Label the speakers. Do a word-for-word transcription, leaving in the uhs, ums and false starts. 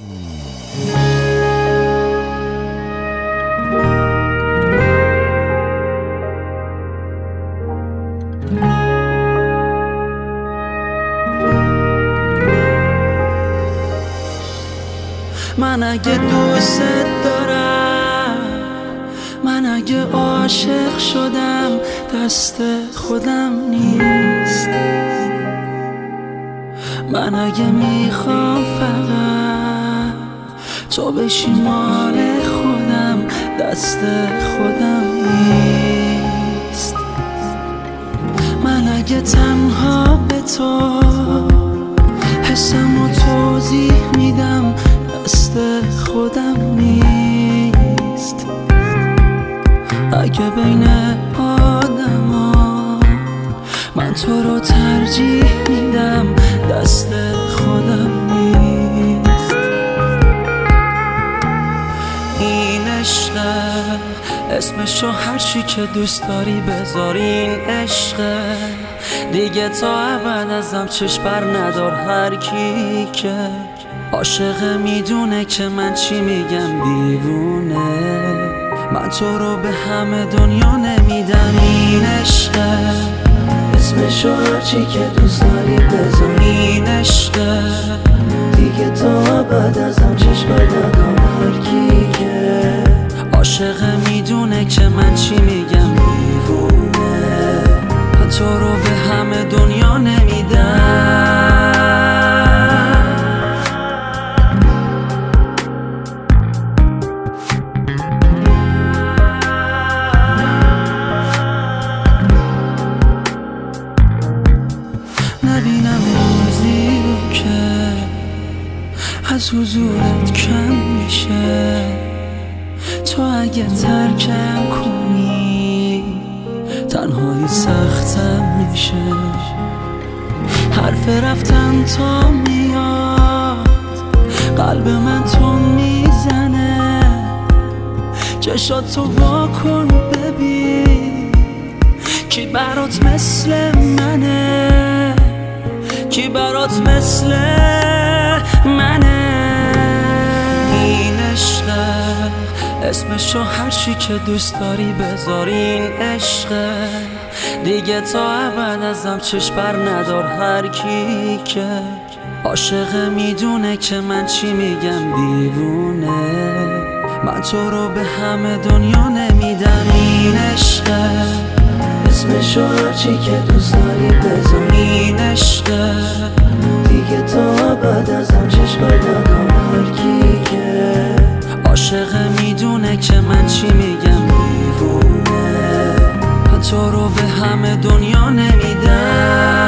Speaker 1: من اگه دوست دارم، من اگه عاشق شدم، دست خودم نیست. من اگه میخوام فقط تو بشی مال خودم، دست خودم نیست. من اگه تنها به تو حسمو توضیح میدم، دست خودم نیست. اگه بین آدما من تو رو ترجیح میدم، دست خودم نیست. این عشقه، اسمشو هرچی که دوست داری بذار، این عشقه دیگه تا ابد ازم چشم بر ندار. هر کی که عاشقه میدونه که من چی میگم، دیوونه. من تو رو به همه دنیا نمیدم. این عشقه، اسمشو هرچی که دوست داری بذار. این عشقه دیگه تا ابد ازم چشم بر ندار. هر کی که عاشقه میدونه که من چی میگم، دیوونه. من تو رو به همه دنیا نمیدم. نبینم روزی رو که از حضورت کم میشه. تو اگه ترکم کنی تنهایی سختم میشه. حرف رفتن تا میاد، قلب من تو میزنه. چشات تو وا کن ببین، کی برات مثل منه، کی برات مثل منه. این عشقه، اسمشو هرچی که دوست داری بذار. این عشقه دیگه تا ابد ازم چشم بر ندار. هر کی که عاشقه میدونه که من چی میگم، دیوونه. من تو رو به همه دنیا نمیدم. این عشقه، اسمشو هرچی که دوست داری بذار. این عشقه دیگه تا ابد ازم چشم بر ندار. هر کی که عاشقه میدونه که من چی میگم، دیوونه. من تو رو به همه دنیا نمیدم.